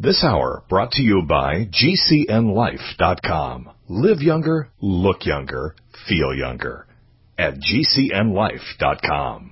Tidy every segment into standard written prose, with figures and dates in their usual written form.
This hour brought to you by GCNLife.com. Live younger, look younger, feel younger. At GCNLife.com.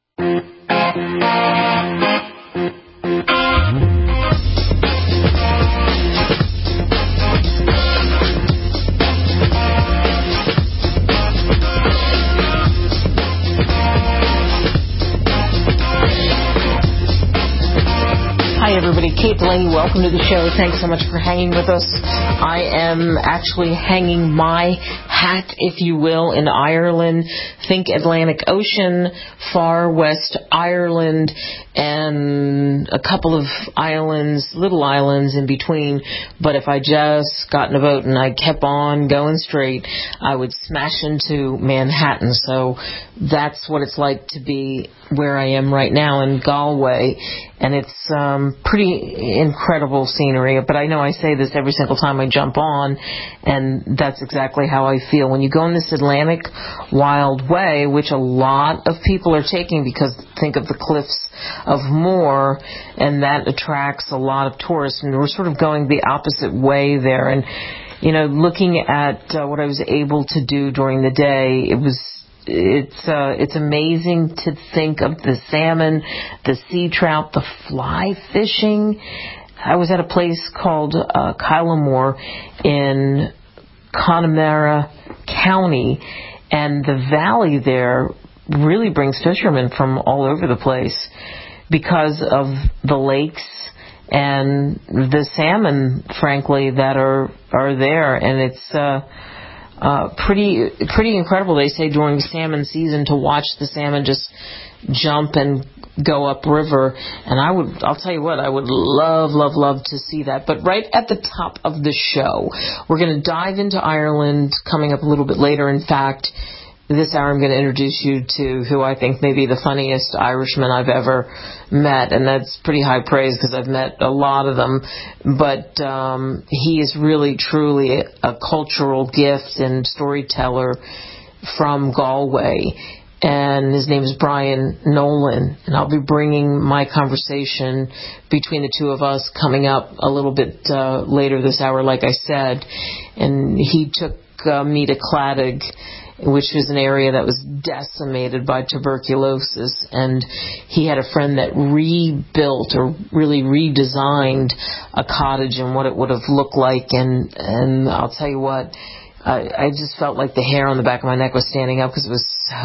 Hi, everybody. Kate Delaney, welcome to the show. Thanks so much for hanging with us. I am actually hanging my hat, if you will, in Ireland. Think Atlantic Ocean, far west Ireland, and a couple of islands, little islands in between. But if I just got in a boat and I kept on going straight, I would smash into Manhattan. So that's what it's like to be where I am right now in Galway. And it's pretty incredible scenery. But I know I say this every single time I jump on, and that's exactly how I feel. When you go in this Atlantic Wild Way, which a lot of people are taking because think of the cliffs of Moher, and that attracts a lot of tourists. And we're sort of going the opposite way there. And, you know, looking at what I was able to do during the day, it's amazing to think of the salmon, the sea trout, the fly fishing. I was at a place called Kylemore in Connemara County, and the valley there really brings fishermen from all over the place because of the lakes and the salmon, frankly, that are there. And it's pretty incredible. They say during salmon season to watch the salmon just jump and go upriver. And I'll tell you what, I would love to see that. But right at the top of the show, we're going to dive into Ireland coming up a little bit later. In fact, this hour I'm going to introduce you to who I think may be the funniest Irishman I've ever met, and that's pretty high praise because I've met a lot of them. But he is really, truly a cultural gift and storyteller from Galway, and his name is Brian Nolan, and I'll be bringing my conversation between the two of us coming up a little bit later this hour, like I said. And he took me to Claddaghg, which was an area that was decimated by tuberculosis, and he had a friend that rebuilt or really redesigned a cottage and what it would have looked like, and I'll tell you what, I just felt like the hair on the back of my neck was standing up because it was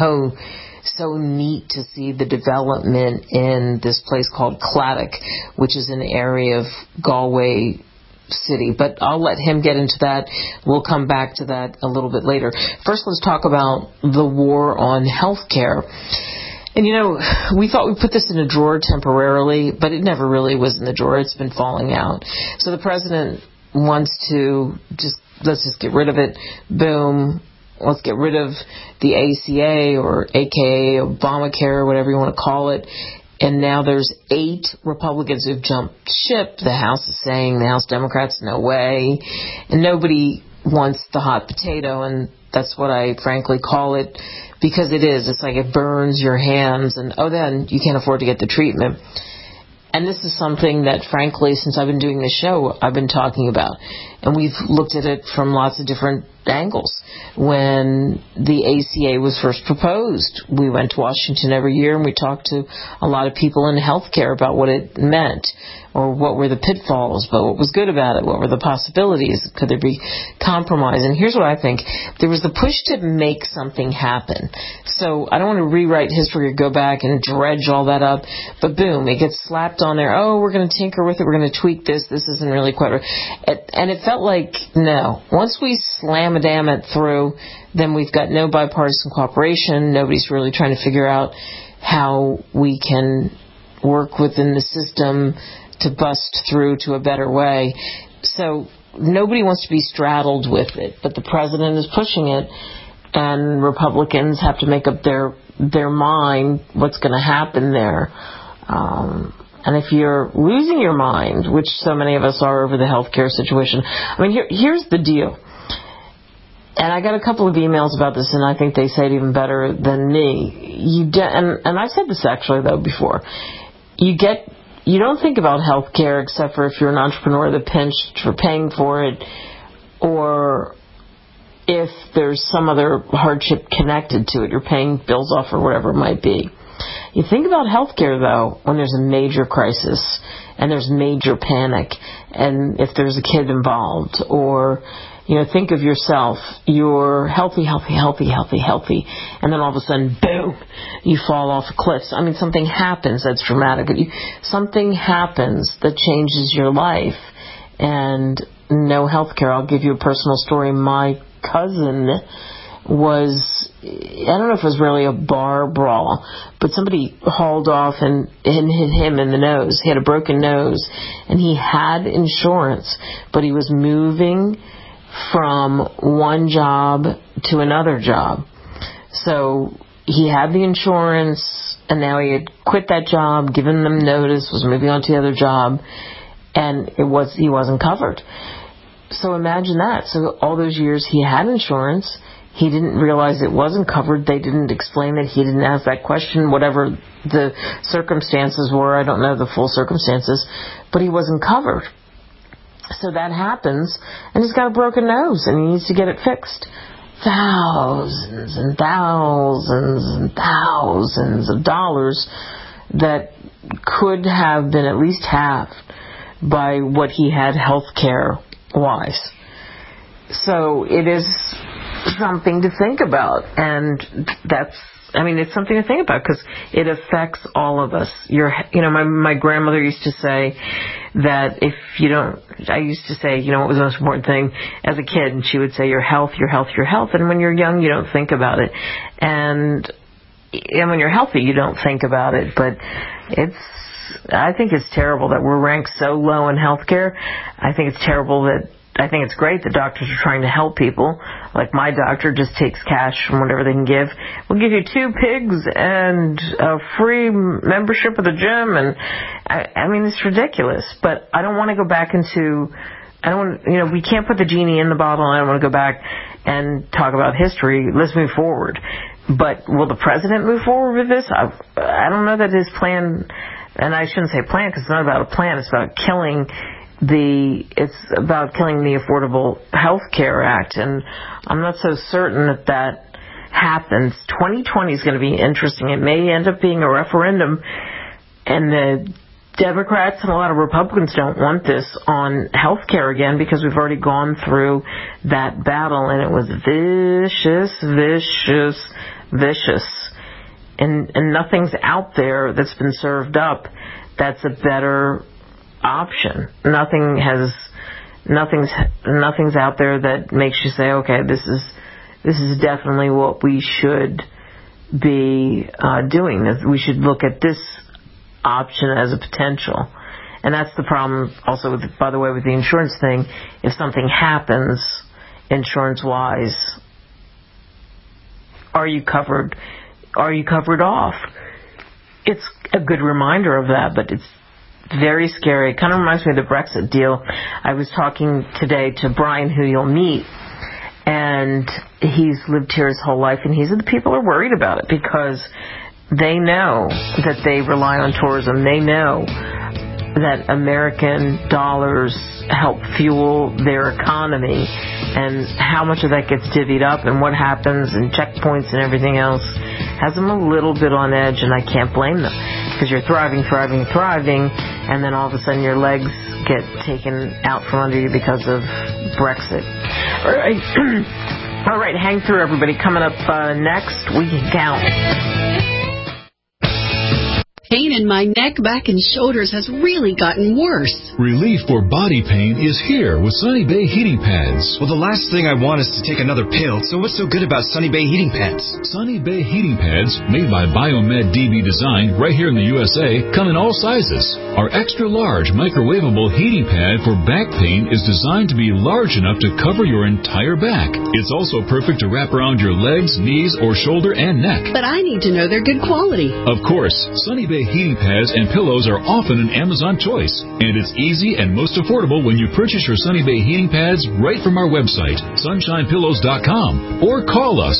so neat to see the development in this place called Claddaghg, which is an area of Galway City. But I'll let him get into that. We'll come back to that a little bit later. First, let's talk about the war on health care. And, you know, we thought we put this in a drawer temporarily, but it never really was in the drawer. It's been falling out. So the president wants to let's just get rid of it. Boom. Let's get rid of the ACA, or AKA Obamacare, or whatever you want to call it. And now there's 8 Republicans who've jumped ship. The House is saying, the House Democrats, no way. And nobody wants the hot potato, and that's what I frankly call it, because it is. It's like it burns your hands, and then you can't afford to get the treatment. And this is something that, frankly, since I've been doing this show, I've been talking about. And we've looked at it from lots of different angles. When the ACA was first proposed, we went to Washington every year and we talked to a lot of people in healthcare about what it meant, or what were the pitfalls, but what was good about it, what were the possibilities, could there be compromise. And here's what I think. There was the push to make something happen. So I don't want to rewrite history or go back and dredge all that up, but boom, it gets slapped on there. Oh, we're going to tinker with it, we're going to tweak this isn't really quite right. And it felt like, no, once we slam a damn it through, then we've got no bipartisan cooperation. Nobody's really trying to figure out how we can work within the system to bust through to a better way. So nobody wants to be straddled with it, but the president is pushing it, and Republicans have to make up their mind what's going to happen there. And if you're losing your mind, which so many of us are over the healthcare situation, I mean, here's the deal. And I got a couple of emails about this, and I think they say it even better than me. And I've said this actually, though, before. You get you don't think about health care except for if you're an entrepreneur that pinched for paying for it, or if there's some other hardship connected to it, you're paying bills off or whatever it might be. You think about health care, though, when there's a major crisis and there's major panic, and if there's a kid involved, or, think of yourself, you're healthy, and then all of a sudden, boom, you fall off a cliff. I mean, something happens that's dramatic. Something happens that changes your life, and no health care. I'll give you a personal story. My cousin was, I don't know if it was really a bar brawl, but somebody hauled off and hit him in the nose. He had a broken nose, and he had insurance, but he was moving from one job to another job. So he had the insurance, and now he had quit that job, given them notice, was moving on to the other job, and he wasn't covered. So imagine that. So all those years he had insurance. He didn't realize it wasn't covered. They didn't explain it. He didn't ask that question, whatever the circumstances were. I don't know the full circumstances, but he wasn't covered. So that happens, and he's got a broken nose, and he needs to get it fixed. Thousands and thousands and thousands of dollars that could have been at least halved by what he had health care wise. So it is something to think about, and it's something to think about because it affects all of us. My grandmother used to say that it was the most important thing as a kid, and she would say your health, and when you're young you don't think about it, and when you're healthy you don't think about it, but I think it's terrible that we're ranked so low in healthcare. I think it's great that doctors are trying to help people. Like my doctor just takes cash from whatever they can give. We'll give you 2 pigs and a free membership of the gym, and it's ridiculous. But I don't want to go back into. We can't put the genie in the bottle. I don't want to go back and talk about history. Let's move forward. But will the president move forward with this? I don't know that his plan. And I shouldn't say plan because it's not about a plan. It's about killing the Affordable Health Care Act. And I'm not so certain that happens. 2020 is going to be interesting. It may end up being a referendum. And the Democrats and a lot of Republicans don't want this on health care again because we've already gone through that battle. And it was vicious. And nothing's out there that's been served up that's a better option. Nothing's out there that makes you say, okay, this is definitely what we should be doing. We should look at this option as a potential. And that's the problem also by the way, with the insurance thing. If something happens insurance-wise, are you covered? Are you covered off? It's a good reminder of that, but it's very scary. It kind of reminds me of the Brexit deal. I was talking today to Brian, who you'll meet, and he's lived here his whole life, and he's the people who are worried about it because they know that they rely on tourism. They know that American dollars help fuel their economy, and how much of that gets divvied up and what happens and checkpoints and everything else has them a little bit on edge, and I can't blame them because you're thriving, and then all of a sudden your legs get taken out from under you because of Brexit. All right, hang through, everybody. Coming up next, we can count. Pain in my neck, back, and shoulders has really gotten worse. Relief for body pain is here with Sunny Bay Heating Pads. Well, the last thing I want is to take another pill, so what's so good about Sunny Bay Heating Pads? Sunny Bay Heating Pads, made by Biomed DB Design right here in the USA, come in all sizes. Our extra-large microwavable heating pad for back pain is designed to be large enough to cover your entire back. It's also perfect to wrap around your legs, knees, or shoulder and neck. But I need to know they're good quality. Of course, Sunny Bay Bay heating pads and pillows are often an Amazon choice, and it's easy and most affordable when you purchase your Sunny Bay heating pads right from our website, sunshinepillows.com, or call us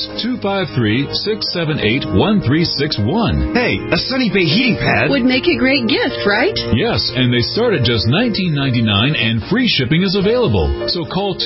253-678-1361. Hey, a Sunny Bay heating pad would make a great gift, right? Yes, and they start at just $19.99 and free shipping is available. So call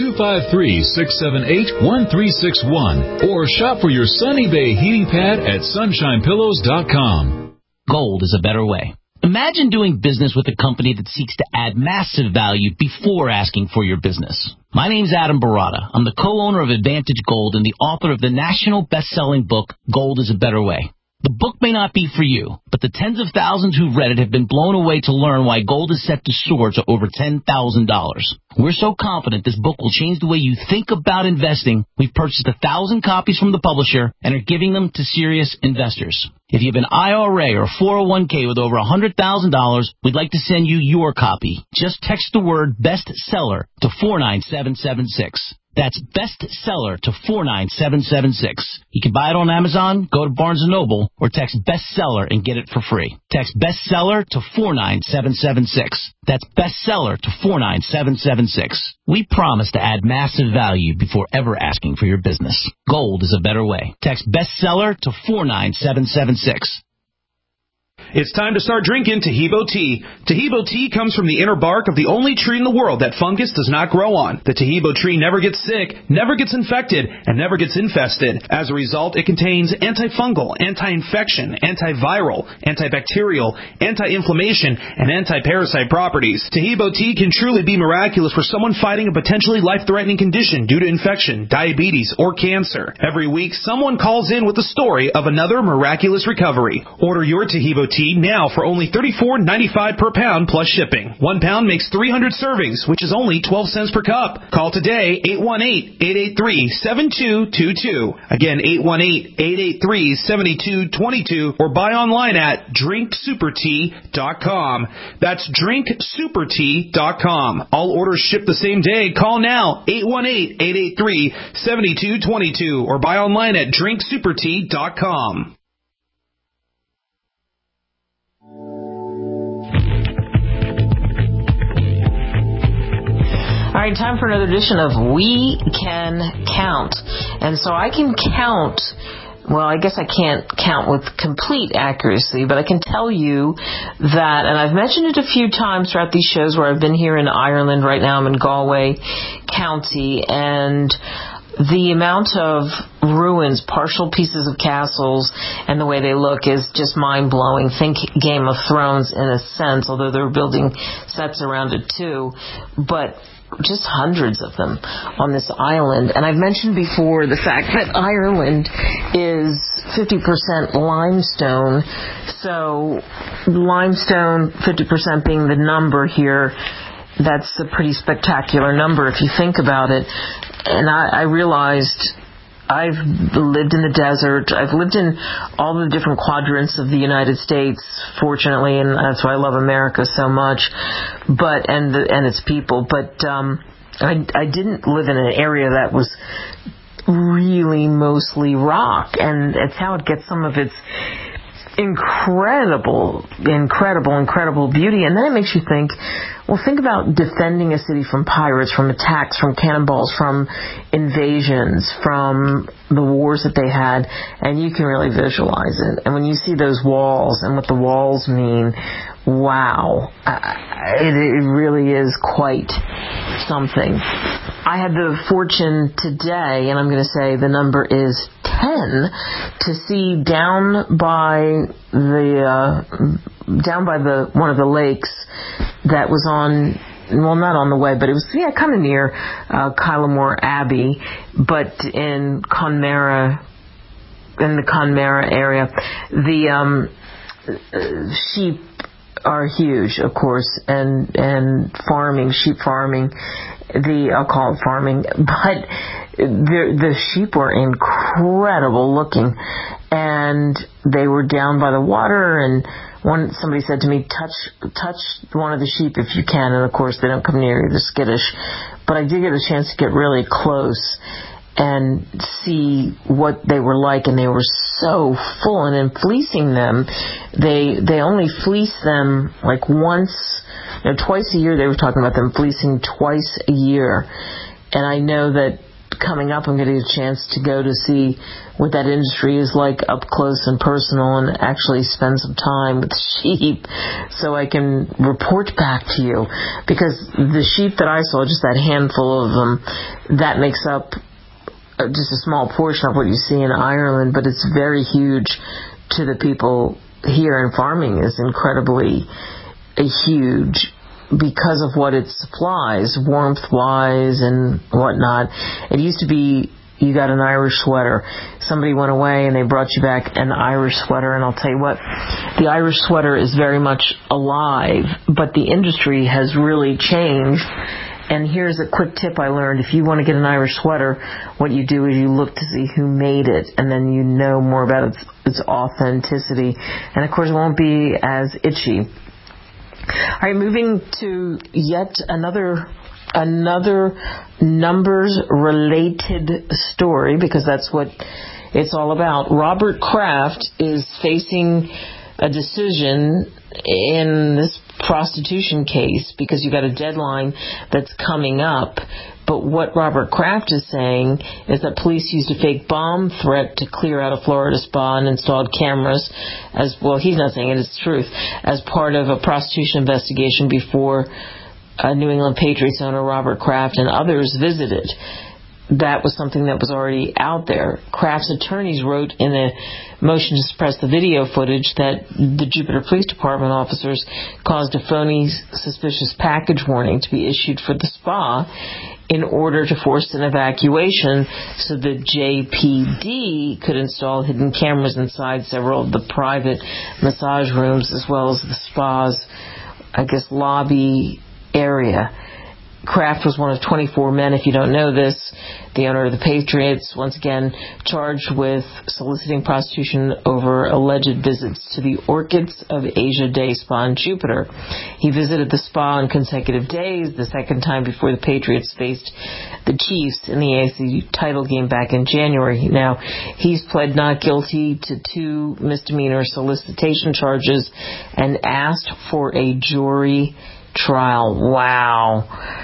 253-678-1361 or shop for your Sunny Bay heating pad at sunshinepillows.com. Gold is a better way. Imagine doing business with a company that seeks to add massive value before asking for your business. My name's Adam Barata. I'm the co-owner of Advantage Gold and the author of the national best-selling book, Gold is a Better Way. The book may not be for you, but the tens of thousands who've read it have been blown away to learn why gold is set to soar to over $10,000. We're so confident this book will change the way you think about investing, we've purchased 1,000 copies from the publisher and are giving them to serious investors. If you have an IRA or 401k with over $100,000, we'd like to send you your copy. Just text the word bestseller to 49776. That's bestseller to 49776. You can buy it on Amazon, go to Barnes & Noble, or text bestseller and get it for free. Text bestseller to 49776. That's bestseller to 49776. We promise to add massive value before ever asking for your business. Gold is a better way. Text bestseller to 49776. It's time to start drinking Taheebo tea. Taheebo tea comes from the inner bark of the only tree in the world that fungus does not grow on. The Taheebo tree never gets sick, never gets infected, and never gets infested. As a result, it contains antifungal, anti-infection, antiviral, antibacterial, anti-inflammation, and anti-parasite properties. Taheebo tea can truly be miraculous for someone fighting a potentially life-threatening condition due to infection, diabetes, or cancer. Every week, someone calls in with a story of another miraculous recovery. Order your Taheebo tea now for only $34.95 per pound plus shipping. 1 pound makes 300 servings, which is only 12 cents per cup. Call today, 818-883-7222. Again, 818-883-7222, or buy online at drinksupertea.com. That's drinksupertea.com. All orders ship the same day. Call now, 818-883-7222, or buy online at drinksupertea.com. All right, time for another edition of We Can Count. And so I can count, well, I guess I can't count with complete accuracy, but I can tell you that, and I've mentioned it a few times throughout these shows where I've been here in Ireland. Right now I'm in Galway County, and the amount of ruins, partial pieces of castles, and the way they look is just mind-blowing. Think Game of Thrones in a sense, although they're building sets around it too. But just hundreds of them on this island. And I've mentioned before the fact that Ireland is 50% limestone. So limestone, 50% being the number here, that's a pretty spectacular number if you think about it. And I realized I've lived in the desert. I've lived in all the different quadrants of the United States, fortunately, and that's why I love America so much. But and its people. But I didn't live in an area that was really mostly rock, and it's how it gets some of its incredible beauty. And then it makes you think, well, think about defending a city from pirates, from attacks, from cannonballs, from invasions, from the wars that they had, and you can really visualize it. And when you see those walls and what the walls mean, wow, it really is quite something. I had the fortune today, and I'm going to say the number is 10, to see down by one of the lakes that was on, well, not on the way, but it was, kind of near Kylemore Abbey, but in Conmara, in the Conmara area. The sheep are huge, of course, and farming, sheep farming, I'll call it farming, but the sheep were incredible looking, and they were down by the water, and somebody said to me, touch one of the sheep if you can, and of course they don't come near you, they're skittish, but I did get a chance to get really close, and see what they were like, and they were so full. And in fleecing them, they only fleece them like once, twice a year. They were talking about them fleecing twice a year. And I know that coming up, I'm going to get a chance to go to see what that industry is like up close and personal, and actually spend some time with sheep so I can report back to you. Because the sheep that I saw, just that handful of them, that makes up just a small portion of what you see in Ireland, but it's very huge to the people here, and farming is incredibly huge because of what it supplies, warmth-wise and whatnot. It used to be you got an Irish sweater. Somebody went away and they brought you back an Irish sweater, and I'll tell you what, the Irish sweater is very much alive, but the industry has really changed. And here's a quick tip I learned. If you want to get an Irish sweater, what you do is you look to see who made it, and then you know more about its authenticity. And, of course, it won't be as itchy. All right, moving to yet another numbers-related story, because that's what it's all about. Robert Kraft is facing a decision in this prostitution case because you got a deadline that's coming up. But what Robert Kraft is saying is that police used a fake bomb threat to clear out a Florida spa and installed cameras as well. He's not saying it, it's the truth, as part of a prostitution investigation before New England Patriots owner Robert Kraft and others visited. That was something that was already out there. Kraft's attorneys wrote in a motion to suppress the video footage that the Jupiter Police Department officers caused a phony suspicious package warning to be issued for the spa in order to force an evacuation so the JPD could install hidden cameras inside several of the private massage rooms as well as the spa's, lobby area. Kraft was one of 24 men, if you don't know this, the owner of the Patriots, once again charged with soliciting prostitution over alleged visits to the Orchids of Asia Day Spa in Jupiter. He visited the spa on consecutive days, the second time before the Patriots faced the Chiefs in the AFC title game back in January. Now, he's pled not guilty to 2 misdemeanor solicitation charges and asked for a jury trial. Wow.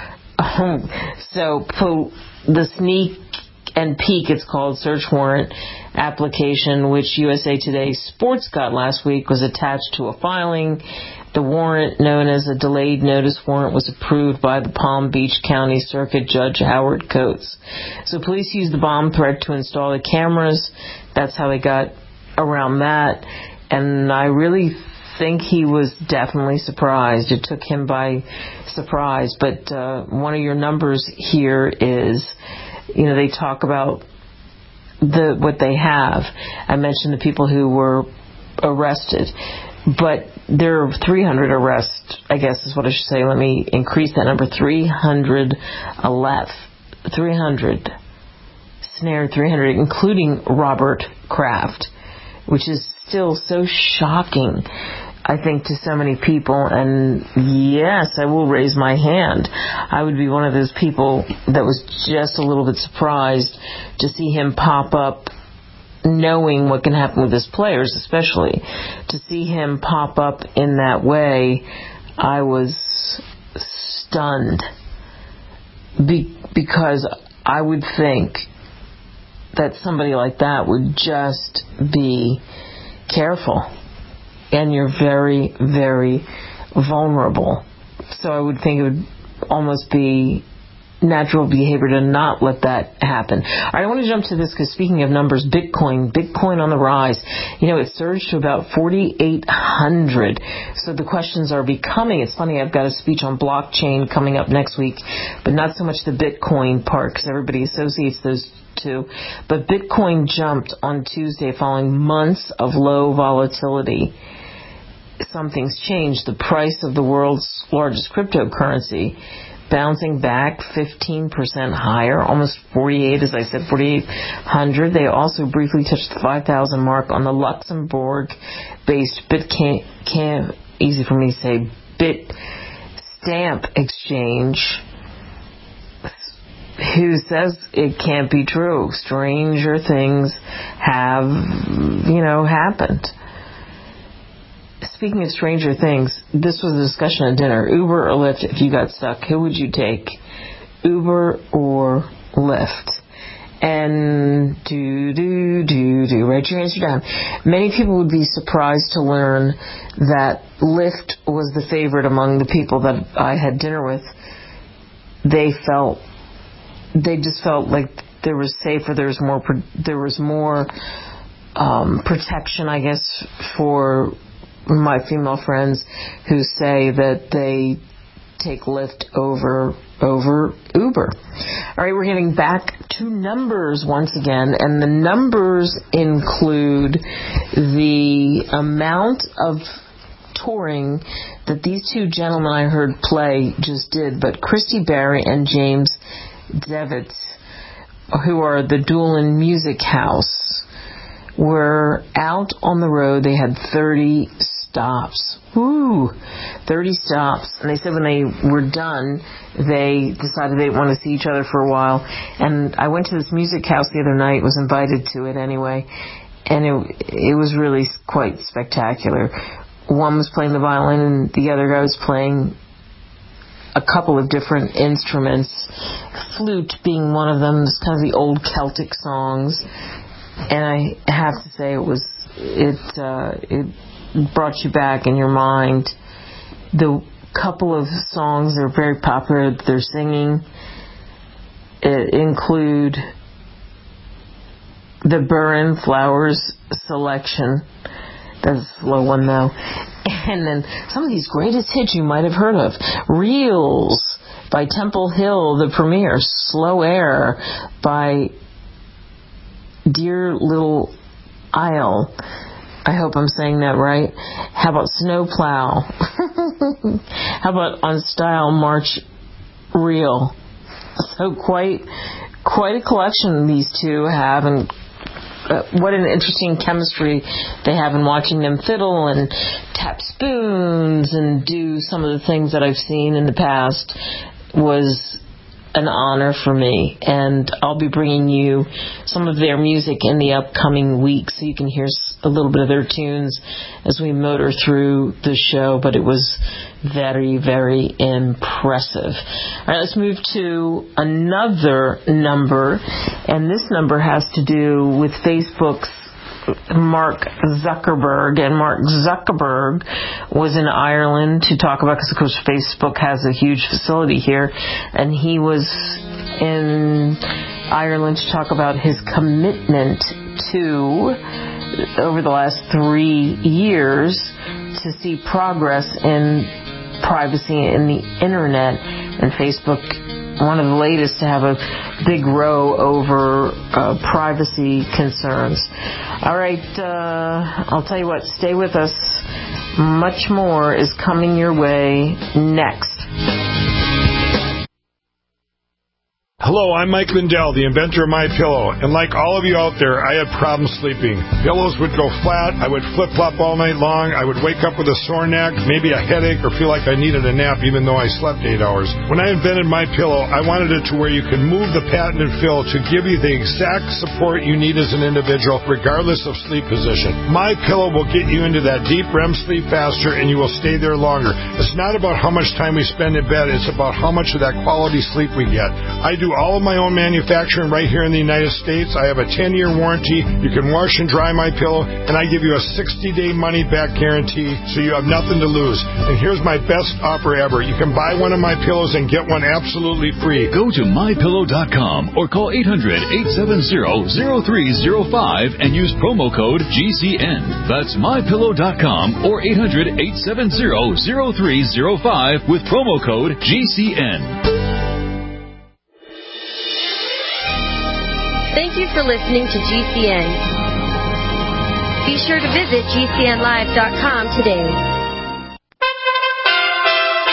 So the sneak and peek, it's called, search warrant application, which USA Today Sports got last week, was attached to a filing. The warrant, known as a delayed notice warrant, was approved by the Palm Beach County Circuit Judge Howard Coates. So police used the bomb threat to install the cameras. That's how they got around that. And I really think he was definitely surprised. It took him by surprise. But one of your numbers here is, they talk about what they have. I mentioned the people who were arrested, but there are 300 arrests, I guess is what I should say. Let me increase that number. 300, snared 300, including Robert Kraft, which is still so shocking, I think, to so many people. And yes, I will raise my hand. I would be one of those people that was just a little bit surprised to see him pop up, knowing what can happen with his players, especially. To see him pop up in that way, I was stunned. Because I would think that somebody like that would just be careful. And you're very, very vulnerable. So I would think it would almost be natural behavior to not let that happen. All right, I want to jump to this because speaking of numbers, Bitcoin on the rise. It surged to about 4,800. So the questions are becoming, it's funny, I've got a speech on blockchain coming up next week, but not so much the Bitcoin part because everybody associates those two. But Bitcoin jumped on Tuesday following months of low volatility. Something's changed. The price of the world's largest cryptocurrency bouncing back 15% higher, almost 48, as I said, 4,800. They also briefly touched the 5,000 mark on the Luxembourg-based easy for me to say, Bitstamp exchange, who says it can't be true. Stranger things have, happened. Speaking of stranger things, this was a discussion at dinner. Uber or Lyft, if you got stuck, who would you take? Uber or Lyft? And write your answer down. Many people would be surprised to learn that Lyft was the favorite among the people that I had dinner with. They just felt like there was safer, there was more protection, I guess, for my female friends who say that they take Lyft over Uber. All right, we're getting back to numbers once again, and the numbers include the amount of touring that these two gentlemen I heard play just did, but Christy Berry and James Devitz, who are the Doolin Music House, were out on the road. They had 30 stops. 30 stops. And they said when they were done, they decided they didn't want to see each other for a while. And I went to this music house the other night, was invited to it anyway, and it was really quite spectacular. One was playing the violin and the other guy was playing a couple of different instruments, flute being one of them, kind of the old Celtic songs. And I have to say it brought you back in your mind. The couple of songs that are very popular that they're singing include the Burren Flowers selection. That's a slow one though. And then some of these greatest hits you might have heard of. Reels by Temple Hill, the Premier. Slow Air by Dear Little Isle. I hope I'm saying that right. How about Snowplow? How about On Style March Reel? So quite a collection these two have, and what an interesting chemistry they have in watching them fiddle and tap spoons and do some of the things that I've seen in the past was an honor for me. And I'll be bringing you some of their music in the upcoming week so you can hear a little bit of their tunes as we motor through the show, but it was very, very impressive. All right, let's move to another number, and this number has to do with Facebook's Mark Zuckerberg. And Mark Zuckerberg was in Ireland to talk about, because of course Facebook has a huge facility here, and he was in Ireland to talk about his commitment to, over the last 3 years, to see progress in privacy in the internet, and Facebook, one of the latest to have a big row over privacy concerns. All right, I'll tell you what, stay with us. Much more is coming your way next. Hello, I'm Mike Lindell, the inventor of MyPillow, and like all of you out there, I had problems sleeping. Pillows would go flat, I would flip-flop all night long, I would wake up with a sore neck, maybe a headache, or feel like I needed a nap even though I slept 8 hours. When I invented MyPillow, I wanted it to where you can move the patented fill to give you the exact support you need as an individual, regardless of sleep position. MyPillow will get you into that deep REM sleep faster, and you will stay there longer. It's not about how much time we spend in bed, it's about how much of that quality sleep we get. I do all of my own manufacturing right here in the United States. I have a 10-year warranty. You can wash and dry my pillow, and I give you a 60-day money-back guarantee, so you have nothing to lose. And here's my best offer ever. You can buy one of my pillows and get one absolutely free. Go to MyPillow.com or call 800-870-0305 and use promo code GCN. That's MyPillow.com or 800-870-0305 with promo code GCN. Thank you for listening to GCN. Be sure to visit GCNlive.com today.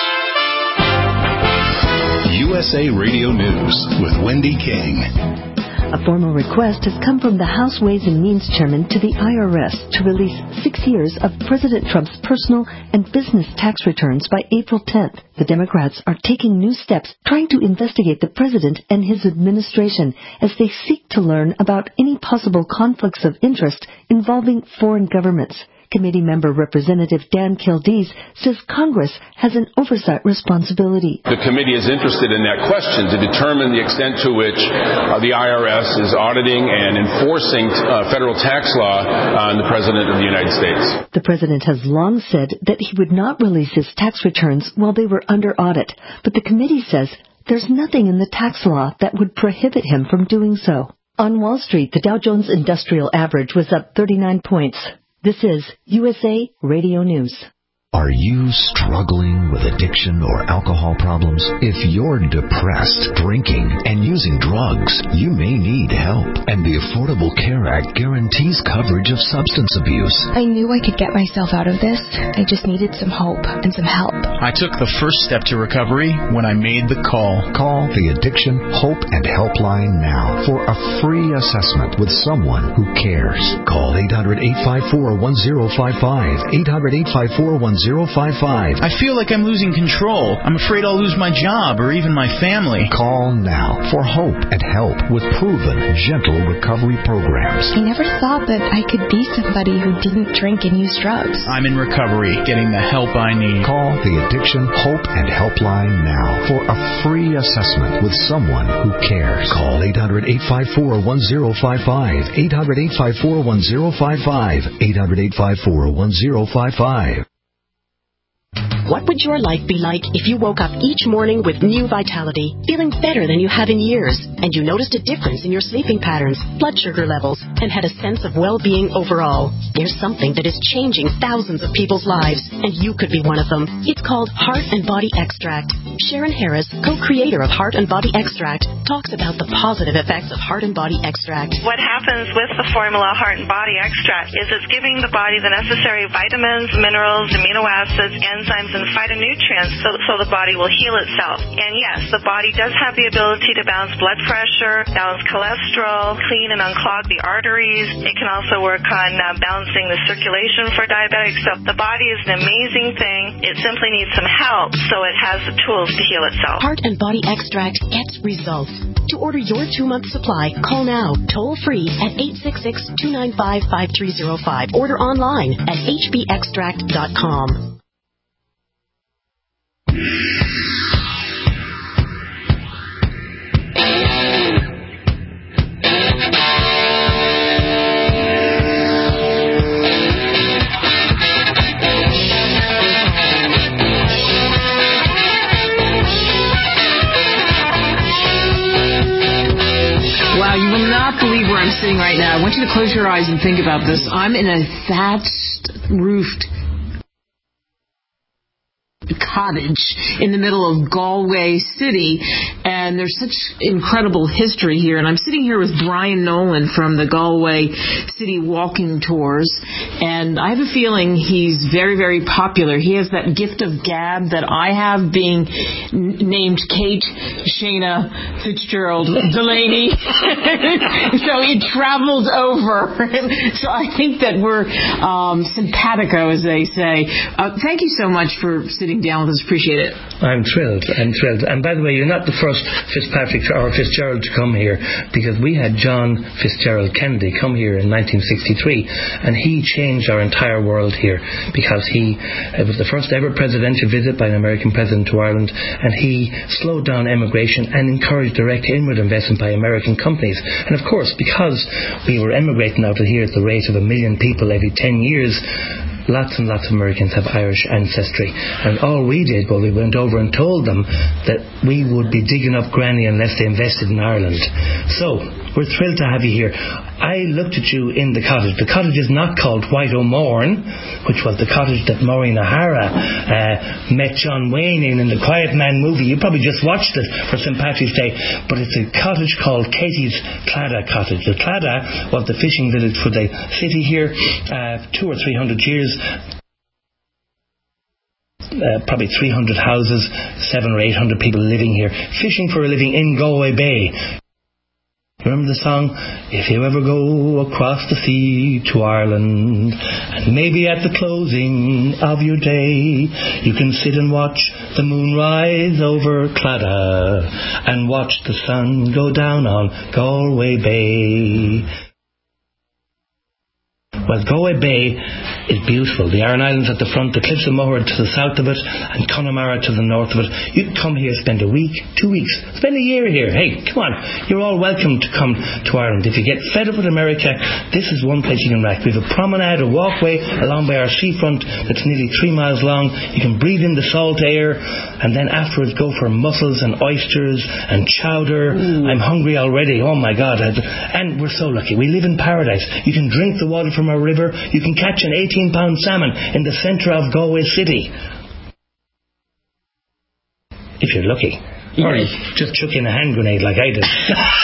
USA Radio News with Wendy King. A formal request has come from the House Ways and Means Chairman to the IRS to release 6 years of President Trump's personal and business tax returns by April 10th. The Democrats are taking new steps trying to investigate the president and his administration as they seek to learn about any possible conflicts of interest involving foreign governments. Committee member Representative Dan Kildee says Congress has an oversight responsibility. The committee is interested in that question to determine the extent to which the IRS is auditing and enforcing federal tax law on the President of the United States. The President has long said that he would not release his tax returns while they were under audit, but the committee says there's nothing in the tax law that would prohibit him from doing so. On Wall Street, the Dow Jones Industrial Average was up 39 points. This is USA Radio News. Are you struggling with addiction or alcohol problems? If you're depressed, drinking, and using drugs, you may need help. And the Affordable Care Act guarantees coverage of substance abuse. I knew I could get myself out of this. I just needed some hope and some help. I took the first step to recovery when I made the call. Call the Addiction Hope and Helpline now for a free assessment with someone who cares. Call 800-854-1055. 800-854-1055. I feel like I'm losing control. I'm afraid I'll lose my job or even my family. Call now for hope and help with proven, gentle recovery programs. I never thought that I could be somebody who didn't drink and use drugs. I'm in recovery, getting the help I need. Call the Addiction Hope and Helpline now for a free assessment with someone who cares. Call 800-854-1055. 800-854-1055. 800-854-1055. What would your life be like if you woke up each morning with new vitality, feeling better than you have in years, and you noticed a difference in your sleeping patterns, blood sugar levels, and had a sense of well-being overall? There's something that is changing thousands of people's lives, and you could be one of them. It's called Heart and Body Extract. Sharon Harris, co-creator of Heart and Body Extract, talks about the positive effects of Heart and Body Extract. What happens with the formula Heart and Body Extract is it's giving the body the necessary vitamins, minerals, amino acids, enzymes, and phytonutrients so the body will heal itself. And yes, the body does have the ability to balance blood pressure, balance cholesterol, clean and unclog the arteries. It can also work on balancing the circulation for diabetics. So the body is an amazing thing. It simply needs some help so it has the tools to heal itself. Heart and Body Extract gets results. To order your 2-month supply, call now, toll free at 866-295-5305. Order online at hbextract.com. Wow, you will not believe where I'm sitting right now. I want you to close your eyes and think about this. I'm in a thatched, roofed cottage in the middle of Galway City, and there's such incredible history here. And I'm sitting here with Brian Nolan from the Galway City Walking Tours, and I have a feeling he's very, very popular. He has that gift of gab that I have, being named Kate Shana Fitzgerald Delaney. So it traveled over. So I think that we're simpatico, as they say. Thank you so much for sitting down with us. Appreciate it. I'm thrilled. And by the way, you're not the first Fitzpatrick or Fitzgerald to come here, because we had John Fitzgerald Kennedy come here in 1963, and he changed our entire world here, because it was the first ever presidential visit by an American president to Ireland, and he slowed down emigration and encouraged direct inward investment by American companies. And of course, because we were emigrating out of here at the rate of 1 million people every 10 years, lots and lots of Americans have Irish ancestry, and all we did was we went over and told them that we would be digging up granny unless they invested in Ireland. So we're thrilled to have you here. I looked at you in the cottage. The cottage is not called White O'Morn, which was the cottage that Maureen O'Hara met John Wayne in the Quiet Man movie. You probably just watched it for St. Patrick's Day, but it's a cottage called Katie's Claddagh Cottage. The Claddagh was the fishing village for the city here 200 or 300 years. Probably 300 houses, 700 or 800 people living here, fishing for a living in Galway Bay. Remember the song? If you ever go across the sea to Ireland, and maybe at the closing of your day, you can sit and watch the moon rise over Claddagh, and watch the sun go down on Galway Bay. Well, Galway Bay is beautiful. The Aran Islands at the front, the Cliffs of Moher to the south of it, and Connemara to the north of it. You can come here, spend a week, 2 weeks, spend a year here. Hey, come on. You're all welcome to come to Ireland. If you get fed up with America, this is one place you can relax. We have a promenade, a walkway along by our seafront that's nearly 3 miles long. You can breathe in the salt air, and then afterwards go for mussels and oysters and chowder. I'm hungry already. Oh my God. And we're so lucky. We live in paradise. You can drink the water from our river. You can catch an 18-pound salmon in the centre of Galway City. If you're lucky. Or you just chuck in a hand grenade like I did.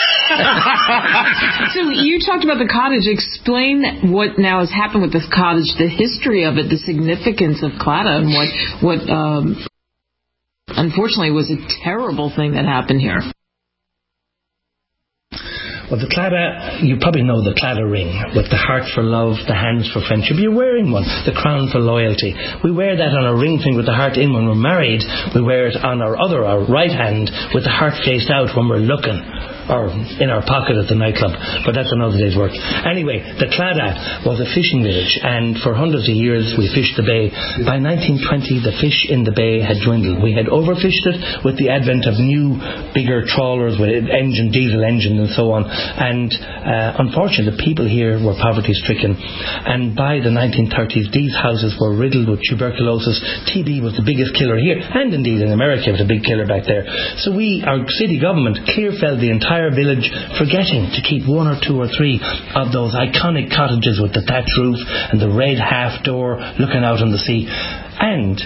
So you talked about the cottage. Explain what now has happened with this cottage, the history of it, the significance of Claddagh, and what unfortunately was a terrible thing that happened here. Well, the Claddagh, you probably know the Claddagh ring, with the heart for love, the hands for friendship. You're wearing one, the crown for loyalty. We wear that on our ring finger with the heart in when we're married. We wear it on our right hand with the heart faced out when we're looking, or in our pocket at the nightclub. But that's another day's work. Anyway, the Claddagh was a fishing village, and for hundreds of years we fished the bay. By 1920, the fish in the bay had dwindled. We had overfished it with the advent of new, bigger trawlers with diesel engines and so on. And unfortunately, the people here were poverty-stricken. And by the 1930s, these houses were riddled with tuberculosis. TB was the biggest killer here, and indeed in America it was a big killer back there. So our city government clear-felled the entire village, forgetting to keep 1 or 2 or 3 of those iconic cottages with the thatch roof and the red half door looking out on the sea. And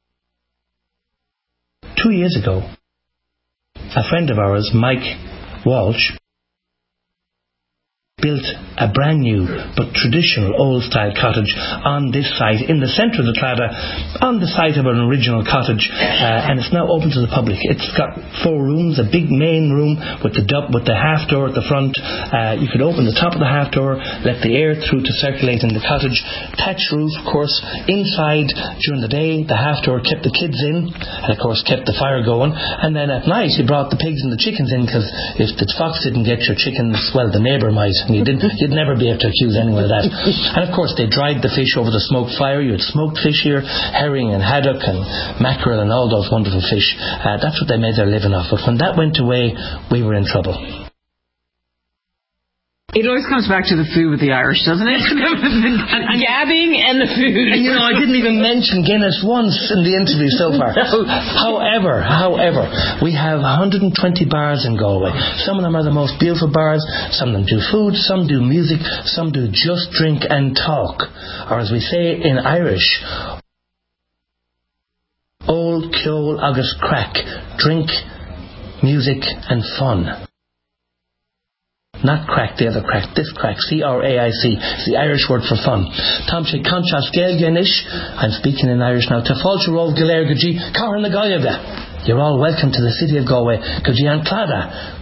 2 years ago, a friend of ours, Mike Walsh, built a brand new but traditional old style cottage on this site in the centre of the Claddagh, on the site of an original cottage, and it's now open to the public. It's got 4 rooms, a big main room with the half door at the front. You could open the top of the half door, let the air through to circulate in the cottage. Thatch roof, of course. Inside during the day, the half door kept the kids in, and of course kept the fire going. And then at night, he brought the pigs and the chickens in, because if the fox didn't get your chickens, well, the neighbour might. You'd never be able to accuse anyone of that. And of course they dried the fish over the smoked fire. You had smoked fish here, herring and haddock and mackerel and all those wonderful fish. That's what they made their living off. But when that went away, we were in trouble. It always comes back to the food with the Irish, doesn't it? The gabbing and the food. And I didn't even mention Guinness once in the interview so far. However, we have 120 bars in Galway. Some of them are the most beautiful bars. Some of them do food, some do music, some do just drink and talk. Or as we say in Irish, Old Ceol agus crack, drink, music and fun. Not crack, the other crack, this crack, C-R-A-I-C. It's the Irish word for fun. Tom sé conchas gaelgenish. I'm speaking in Irish now. Ta fáilte róg galéir go dtí Carr na Gailge. You're all welcome to the city of Galway. Go dtí an Claddagh.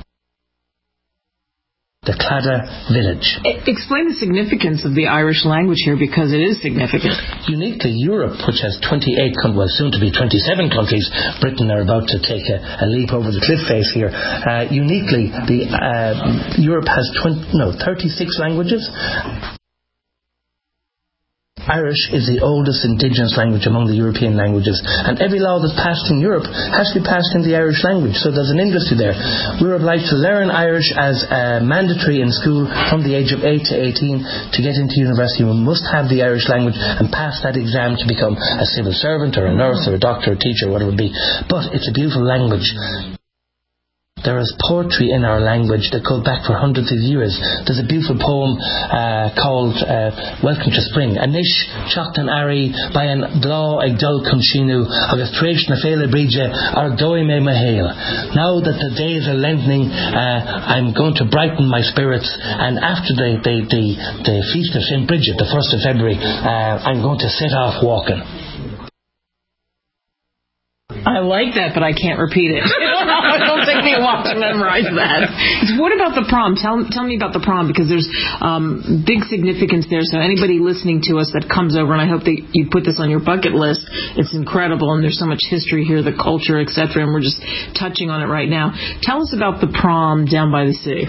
The Claddagh village. Explain the significance of the Irish language here, because it is significant. Uniquely, Europe, which has 28, soon to be 27 countries, Britain are about to take a leap over the cliff face here. Uniquely, Europe has 36 languages. Irish is the oldest indigenous language among the European languages, and every law that's passed in Europe has to be passed in the Irish language, so there's an industry there. We're obliged to learn Irish as mandatory in school from the age of 8 to 18. To get into university, we must have the Irish language and pass that exam to become a civil servant or a nurse or a doctor or a teacher, whatever it be. But it's a beautiful language. There is poetry in our language that goes back for hundreds of years. There's a beautiful poem called Welcome to Spring. Anish Chachtan Ari by an Blá ag dul Conchinu agus Trish na Fela Bridge ar Doi me Mahail. Now that the days are lengthening, I'm going to brighten my spirits, and after the feast of St. Bridget, the 1st of February, I'm going to set off walking. I like that, but I can't repeat it. I don't think they want to memorize that. What about the prom? Tell me about the prom, because there's big significance there. So anybody listening to us that comes over, and I hope that you put this on your bucket list, it's incredible, and there's so much history here, the culture, etc., and we're just touching on it right now. Tell us about the prom down by the sea.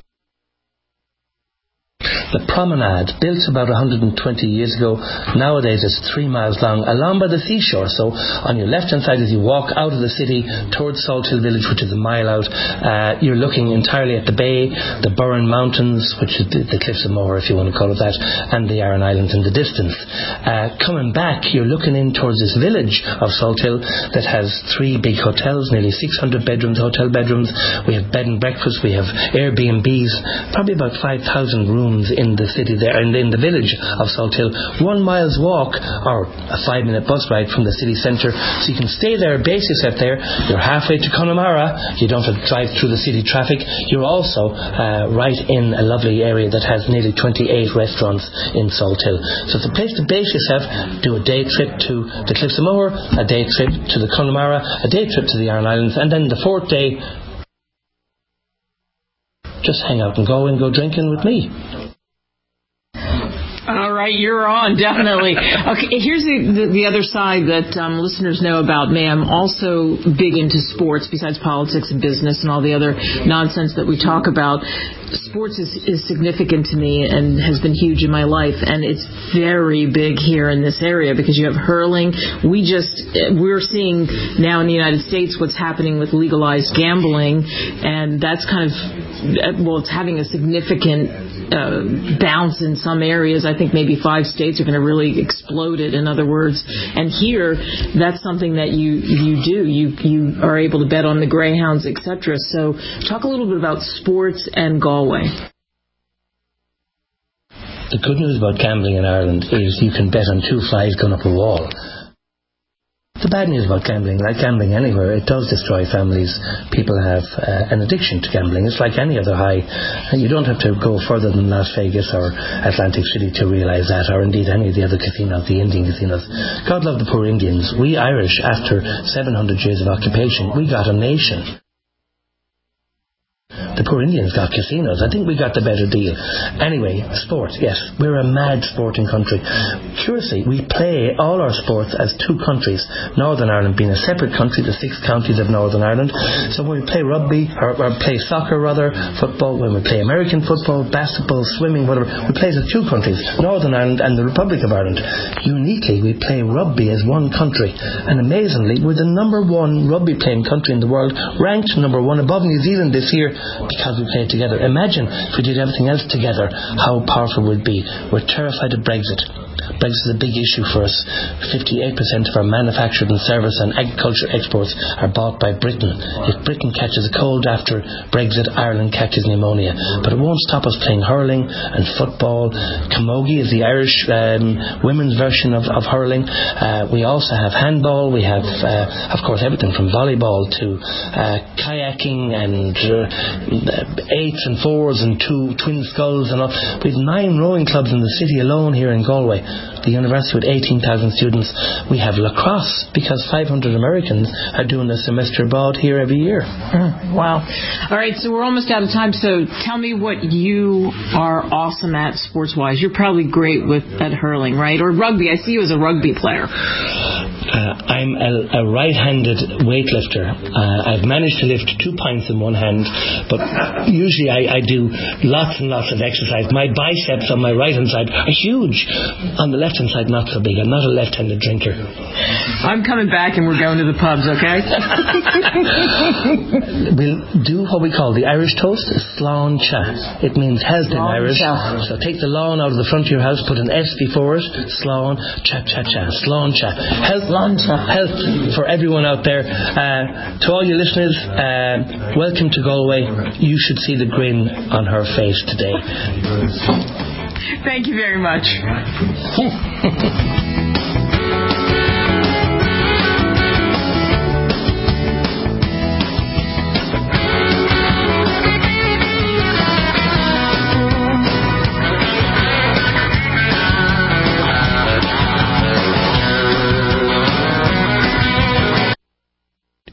The promenade, built about 120 years ago, nowadays it's 3 miles long, along by the seashore. So on your left-hand side, as you walk out of the city towards Salt Hill Village, which is a mile out, you're looking entirely at the bay, the Burren Mountains, which is the Cliffs of Moher, if you want to call it that, and the Aran Islands in the distance. Coming back, you're looking in towards this village of Salt Hill that has 3 big hotels, nearly 600 bedrooms, hotel bedrooms. We have bed and breakfast, we have Airbnbs, probably about 5,000 rooms in the city there, and in the village of Salt Hill. 1 mile's walk or a 5-minute bus ride from the city centre, so you can stay there, base yourself there. You're halfway to Connemara, you don't have to drive through the city traffic. You're also right in a lovely area that has nearly 28 restaurants in Salt Hill, so it's a place to base yourself. Do a day trip to the Cliffs of Moher, a day trip to the Connemara, a day trip to the Aran Islands, and then the 4th day just hang out and go drinking with me. All right, you're on, definitely. Okay, here's the other side that listeners know about me. I'm also big into sports, besides politics and business and all the other nonsense that we talk about. Sports is significant to me and has been huge in my life, and it's very big here in this area because you have hurling. We're seeing now in the United States what's happening with legalized gambling, and that's kind of, it's having a significant bounce in some areas. I think maybe 5 states are going to really explode it, in other words. And here, that's something that you do. You are able to bet on the Greyhounds, etc. So talk a little bit about sports and Galway. The good news about gambling in Ireland is you can bet on 2 flies going up a wall. The bad news about gambling, like gambling anywhere, it does destroy families. People have an addiction to gambling. It's like any other high. You don't have to go further than Las Vegas or Atlantic City to realise that, or indeed any of the other casinos, the Indian casinos. God love the poor Indians. We Irish, after 700 years of occupation, we got a nation. The poor Indians got casinos. I think we got the better deal. Anyway, sport, yes. We're a mad sporting country. Curiously, we play all our sports as 2 countries. Northern Ireland being a separate country, the 6 counties of Northern Ireland. So when we play rugby, or play soccer rather, football, when we play American football, basketball, swimming, whatever, we play as 2 countries, Northern Ireland and the Republic of Ireland. Uniquely, we play rugby as 1 country. And amazingly, we're the number 1 rugby playing country in the world, ranked number 1 above New Zealand this year, because we play together. Imagine if we did everything else together, how powerful we'd be. We're terrified of Brexit. Brexit is a big issue for us. 58% of our manufactured and service and agriculture exports are bought by Britain. If Britain catches a cold after Brexit, Ireland catches pneumonia. But it won't stop us playing hurling and football. Camogie is the Irish women's version of hurling. We also have handball. We have, of course, everything from volleyball to kayaking and 8s and 4s and 2 twin sculls and all. We have 9 rowing clubs in the city alone here in Galway. The university with 18,000 students. We have lacrosse because 500 Americans are doing a semester abroad here every year. Wow. All right, so we're almost out of time. So tell me what you are awesome at sports-wise. You're probably great at hurling, right? Or rugby. I see you as a rugby player. I'm a right-handed weightlifter. I've managed to lift 2 pints in one hand, but usually I do lots and lots of exercise. My biceps on my right-hand side are huge. On the left-hand side, not so big. I'm not a left-handed drinker. I'm coming back and we're going to the pubs, okay? We'll do what we call the Irish toast, slán cha. It means health in Irish. So take the lawn out of the front of your house, put an S before it, slán cha cha cha, slán cha. Health for everyone out there. To all your listeners, welcome to Galway. You should see the grin on her face today. Thank you very much.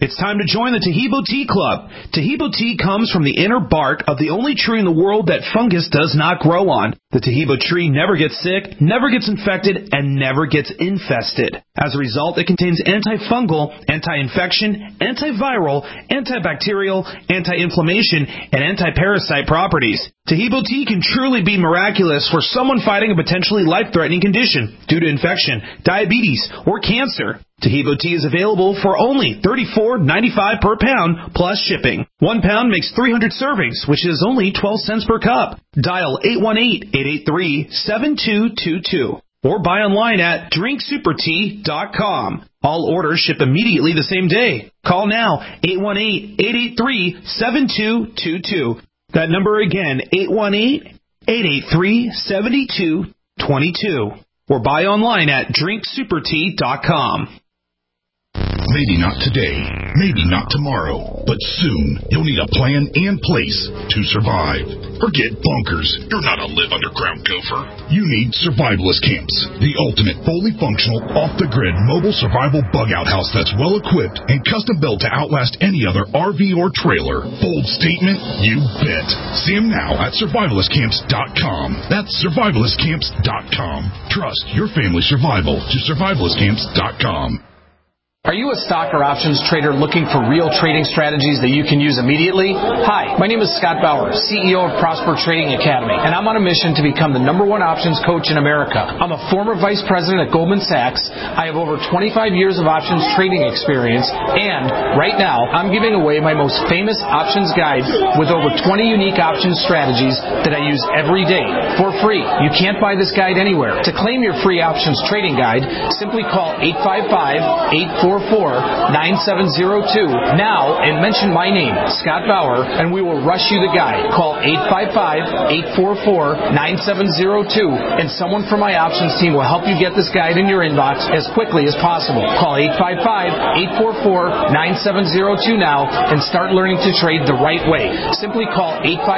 It's time to join the Taheebo Tea Club. Taheebo tea comes from the inner bark of the only tree in the world that fungus does not grow on. The Taheebo tree never gets sick, never gets infected, and never gets infested. As a result, it contains antifungal, anti-infection, antiviral, antibacterial, anti-inflammation, and anti-parasite properties. Taheebo tea can truly be miraculous for someone fighting a potentially life-threatening condition due to infection, diabetes, or cancer. Taheebo tea is available for only $34.95 per pound plus shipping. 1 pound makes 300 servings, which is only 12 cents per cup. Dial 818-883-7222 or buy online at drinksupertea.com. All orders ship immediately the same day. Call now, 818-883-7222. That number again, 818-883-7222. Or buy online at drinksupertea.com. Maybe not today, maybe not tomorrow, but soon you'll need a plan and place to survive. Forget bunkers. You're not a live underground gopher. You need Survivalist Camps, the ultimate fully functional, off-the-grid mobile survival bug-out house that's well-equipped and custom-built to outlast any other RV or trailer. Bold statement? You bet. See them now at survivalistcamps.com. That's survivalistcamps.com. Trust your family's survival to survivalistcamps.com. Are you a stock or options trader looking for real trading strategies that you can use immediately? Hi, my name is Scott Bauer, CEO of Prosper Trading Academy, and I'm on a mission to become the #1 options coach in America. I'm a former vice president at Goldman Sachs. I have over 25 years of options trading experience, and right now, I'm giving away my most famous options guide with over 20 unique options strategies that I use every day for free. You can't buy this guide anywhere. To claim your free options trading guide, simply call 855-844-9702 now and mention my name, Scott Bauer, and we will rush you the guide. Call 855-844-9702 and someone from my options team will help you get this guide in your inbox as quickly as possible. Call 855-844-9702 now and start learning to trade the right way. Simply call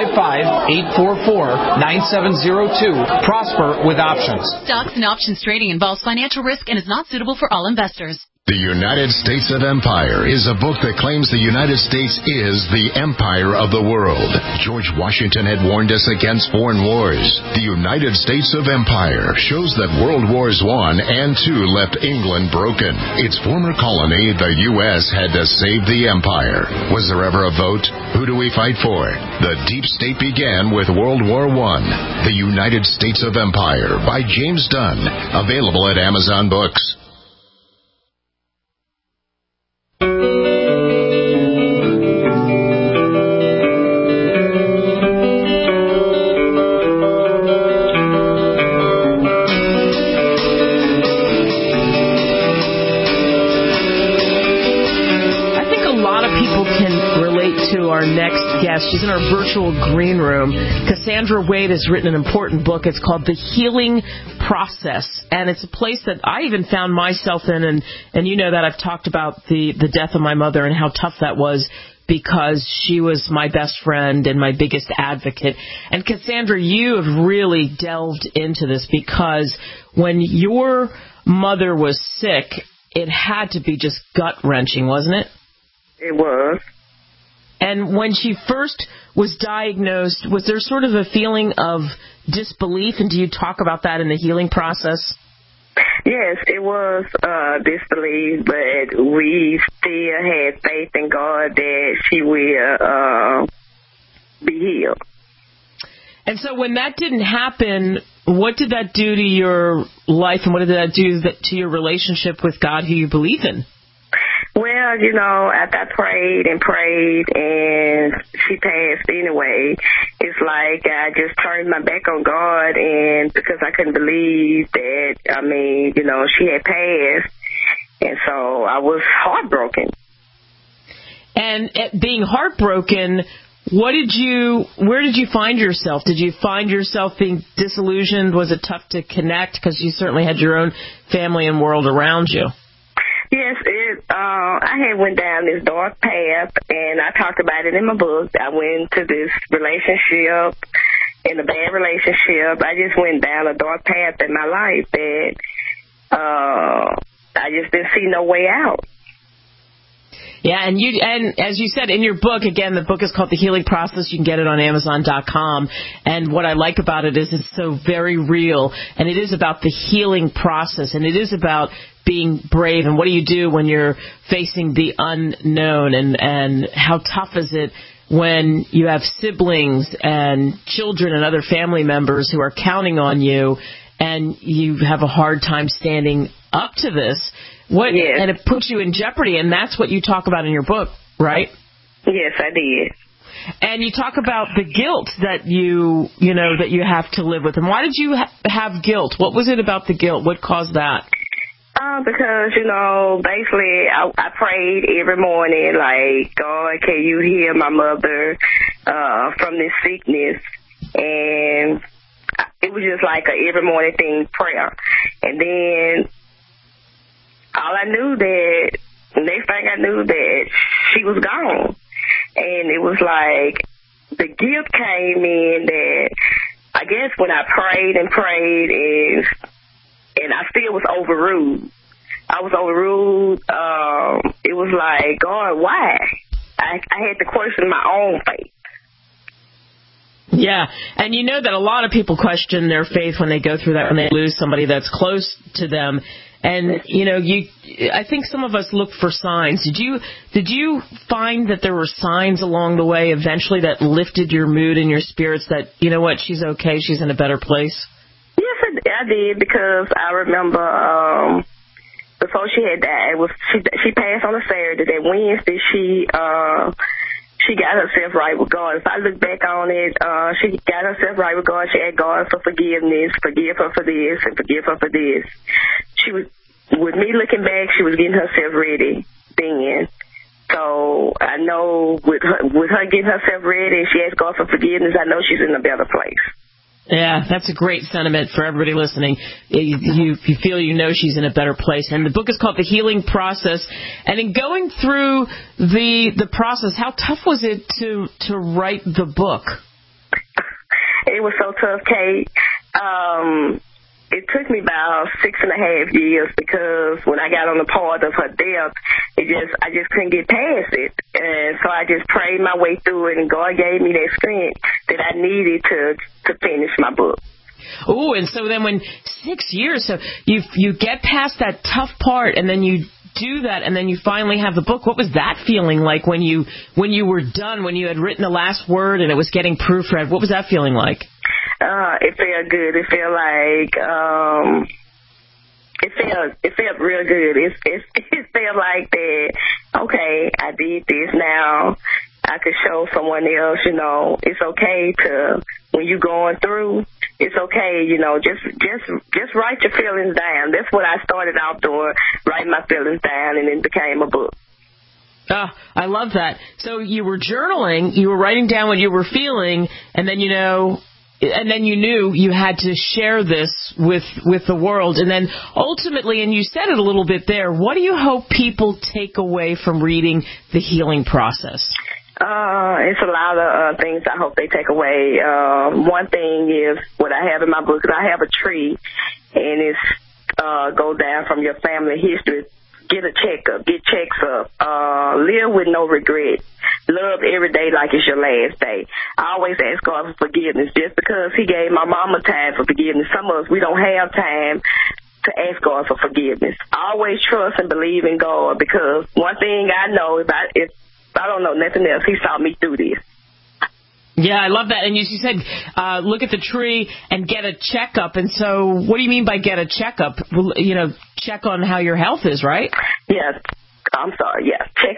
855-844-9702. Prosper with options. Stocks and options trading involves financial risk and is not suitable for all investors. The United States of Empire is a book that claims the United States is the empire of the world. George Washington had warned us against foreign wars. The United States of Empire shows that World Wars I and II left England broken. Its former colony, the U.S., had to save the empire. Was there ever a vote? Who do we fight for? The deep state began with World War I. The United States of Empire by James Dunn. Available at Amazon Books. Our next guest. She's in our virtual green room. Cassandra Wade has written an important book. It's called The Healing Process, and it's a place that I even found myself in, and you know that I've talked about the death of my mother and how tough that was because she was my best friend and my biggest advocate. And Cassandra, you have really delved into this because when your mother was sick, it had to be just gut-wrenching, wasn't it? It was. And when she first was diagnosed, was there sort of a feeling of disbelief? And do you talk about that in the healing process? Yes, it was disbelief, but we still had faith in God that she will be healed. And so when that didn't happen, what did that do to your life, and what did that do to your relationship with God, who you believe in? Well, you know, after I prayed and she passed anyway, it's like I just turned my back on God, and because I couldn't believe that, she had passed, and so I was heartbroken. And being heartbroken, where did you find yourself? Did you find yourself being disillusioned? Was it tough to connect? Because you certainly had your own family and world around you. Yes, I had went down this dark path, and I talked about it in my book. I went to this relationship, in a bad relationship. I just went down a dark path in my life that I just didn't see no way out. Yeah, and as you said in your book, again, the book is called The Healing Process. You can get it on Amazon.com. And what I like about it is it's so very real, and it is about the healing process, and it is about being brave, and what do you do when you're facing the unknown, and how tough is it when you have siblings and children and other family members who are counting on you, and you have a hard time standing up to this. And it puts you in jeopardy, and that's what you talk about in your book, right? Yes, I did. And you talk about the guilt that that you have to live with. And why did you have guilt? What was it about the guilt? What caused that? Because, basically I prayed every morning, like, God, can you heal my mother from this sickness? And it was just like a every morning thing, prayer. And then next thing I knew that she was gone. And it was like the guilt came in that I guess when I prayed and I still was overruled. I was overruled. It was like, God, why? I had to question my own faith. Yeah, and you know that a lot of people question their faith when they go through that, when they lose somebody that's close to them. And, I think some of us look for signs. Did you find that there were signs along the way eventually that lifted your mood and your spirits that, she's okay, she's in a better place? Yes, I did, because I remember before she had died, she passed on a Saturday. That Wednesday, she got herself right with God. If I look back on it, she got herself right with God. She asked God for forgiveness, forgive her for this, and forgive her for this. With me looking back, she was getting herself ready then. So I know with her getting herself ready, she asked God for forgiveness, I know she's in a better place. Yeah, that's a great sentiment for everybody listening. You feel she's in a better place. And the book is called The Healing Process. And in going through the process, how tough was it to write the book? It was so tough, Kate. It took me about 6.5 years, because when I got on the part of her death, I just couldn't get past it. And so I just prayed my way through it, and God gave me that strength that I needed to finish my book. Oh, and so then when 6 years, so you get past that tough part, and then you do that, and then you finally have the book. What was that feeling like when you were done, when you had written the last word and it was getting proofread? What was that feeling like? It felt good. It felt like it felt real good. It felt like that. Okay, I did this now. I could show someone else. It's okay to, when you're going through, it's okay. Just write your feelings down. That's what I started out doing, writing my feelings down, and it became a book. I love that. So you were journaling, you were writing down what you were feeling, and then you knew you had to share this with the world. And then ultimately, and you said it a little bit there, what do you hope people take away from reading The Healing Process? It's a lot of things I hope they take away. One thing is what I have in my book is I have a tree, and it's go down from your family history. Get a checkup, get checks up, live with no regret, love every day like it's your last day. I always ask God for forgiveness. Just because He gave my mama time for forgiveness, some of us, we don't have time to ask God for forgiveness. I always trust and believe in God, because one thing I know, if I don't know nothing else, He saw me through this. Yeah, I love that. And you said, look at the tree and get a checkup. And so what do you mean by get a checkup? Check on how your health is, right? Yes. I'm sorry. Yes. Check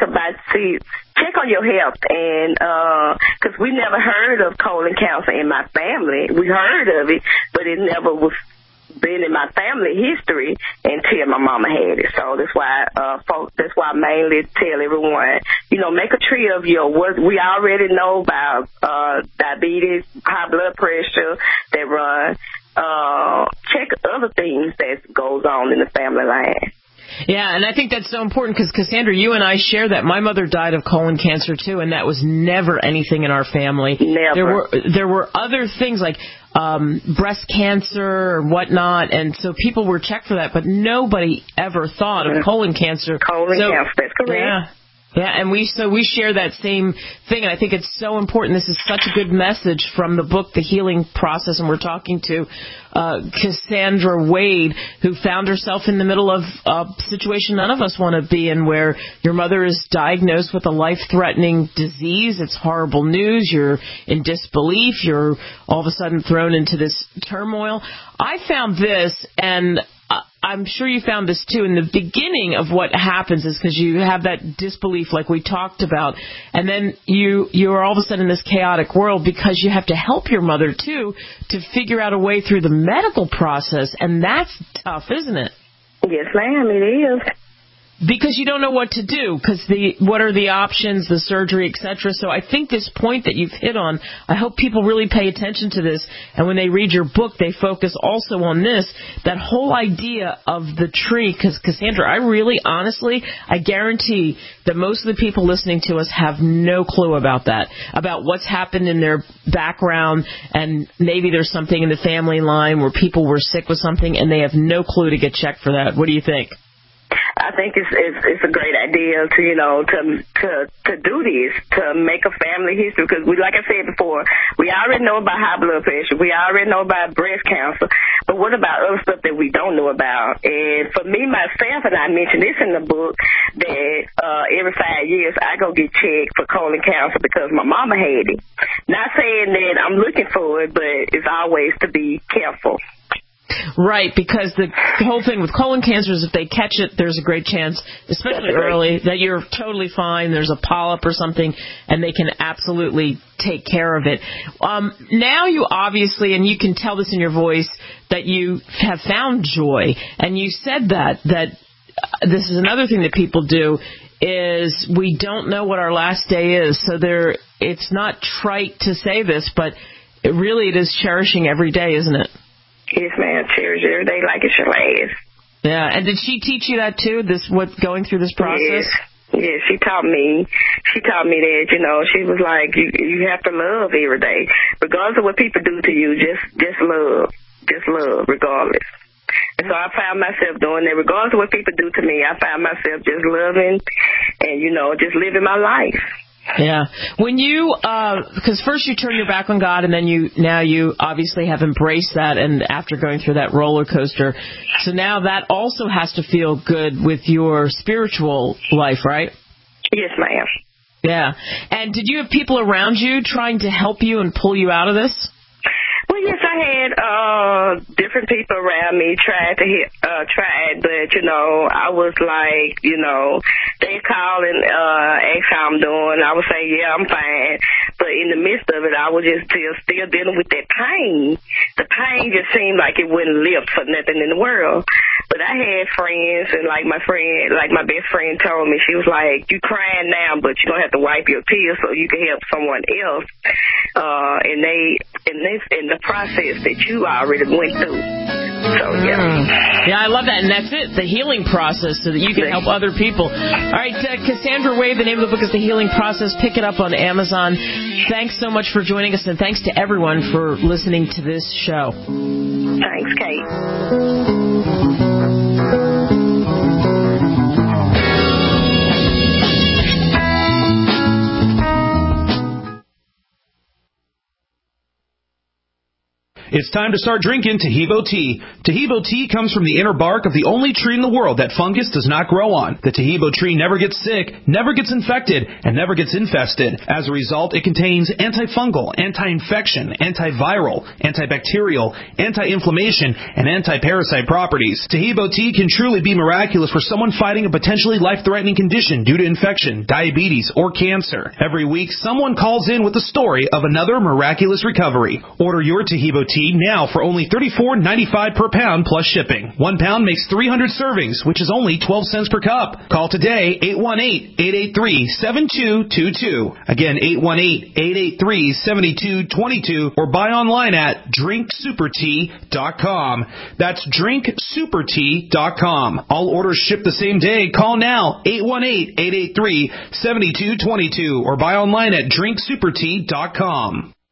on your health. And, cause we never heard of colon cancer in my family. We heard of it, but it never was been in my family history until my mama had it. So that's why I mainly tell everyone, make a tree of what we already know about diabetes, high blood pressure that run. Check other things that goes on in the family line. Yeah, and I think that's so important because, Cassandra, you and I share that. My mother died of colon cancer, too, and that was never anything in our family. Never. There were other things like breast cancer or whatnot, and so people were checked for that, but nobody ever thought of colon cancer. Colon cancer, that's correct. Yeah. Yeah, and we share that same thing, and I think it's so important. This is such a good message from the book, The Healing Process, and we're talking to Cassandra Wade, who found herself in the middle of a situation none of us want to be in, where your mother is diagnosed with a life-threatening disease. It's horrible news. You're in disbelief. You're all of a sudden thrown into this turmoil. I found this, and I'm sure you found this too, in the beginning of what happens is because you have that disbelief like we talked about, and then you're all of a sudden in this chaotic world because you have to help your mother too to figure out a way through the medical process, and that's tough, isn't it? Yes, ma'am, it is. Because you don't know what to do, because what are the options, the surgery, etc. So I think this point that you've hit on, I hope people really pay attention to this, and when they read your book, they focus also on this, that whole idea of the tree, because Cassandra, I guarantee that most of the people listening to us have no clue about that, about what's happened in their background, and maybe there's something in the family line where people were sick with something, and they have no clue to get checked for that. What do you think? I think it's a great idea to do this, to make a family history, because like I said before, we already know about high blood pressure, we already know about breast cancer, but what about other stuff that we don't know about? And for me, myself, and I mentioned this in the book, that every 5 years I go get checked for colon cancer because my mama had it. Not saying that I'm looking for it, but it's always to be careful. Right, because the whole thing with colon cancer is if they catch it, there's a great chance, especially early, that you're totally fine, there's a polyp or something, and they can absolutely take care of it. Now you obviously, and you can tell this in your voice, that you have found joy, and you said that this is another thing that people do, is we don't know what our last day is, so it's not trite to say this, but it is cherishing every day, isn't it? Yes, ma'am. Cherish every day like it's your last. Yeah, and did she teach you that too? Going through this process? Yes, she taught me. She taught me that. She was like, you have to love every day, regardless of what people do to you. Just love, regardless. And so I found myself doing that, regardless of what people do to me. I found myself just loving, and just living my life. Yeah. When because first you turn your back on God, and then now you obviously have embraced that, and after going through that roller coaster, so now that also has to feel good with your spiritual life, right? Yes, ma'am. Yeah. And did you have people around you trying to help you and pull you out of this? Well, yes, I had different people around me tried, but I was like, they call and ask how I'm doing. I would say, yeah, I'm fine. But in the midst of it, I was just still dealing with that pain. The pain just seemed like it wouldn't lift for nothing in the world. But I had friends, and like my best friend told me, she was like, you crying now, but you're gonna have to wipe your tears so you can help someone else. In the process that you already went through. So, yeah. Yeah, I love that. And that's it, the healing process, so that you can help other people. All right, Cassandra Wade, the name of the book is The Healing Process. Pick it up on Amazon. Thanks so much for joining us, and thanks to everyone for listening to this show. Thanks, Kate. It's time to start drinking Tahibo tea. Tahibo tea comes from the inner bark of the only tree in the world that fungus does not grow on. The Tahibo tree never gets sick, never gets infected, and never gets infested. As a result, it contains antifungal, anti-infection, antiviral, antibacterial, anti-inflammation, and anti-parasite properties. Tahibo tea can truly be miraculous for someone fighting a potentially life-threatening condition due to infection, diabetes, or cancer. Every week, someone calls in with a story of another miraculous recovery. Order your Tahibo tea now for only $34.95 per pound plus shipping. 1 pound makes 300 servings, which is only 12 cents per cup. Call today, 818-883-7222. Again, 818-883-7222, or buy online at drinksupertea.com. That's drinksupertea.com. All orders ship the same day. Call now, 818-883-7222, or buy online at drinksupertea.com.